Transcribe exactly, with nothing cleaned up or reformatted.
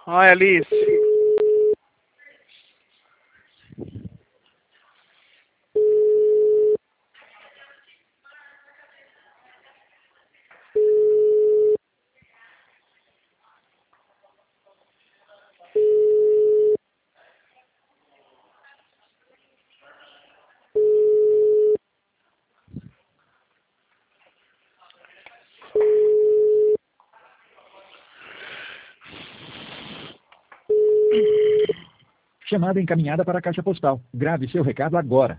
Oi, Alice. Chamada encaminhada para a caixa postal. Grave seu recado agora.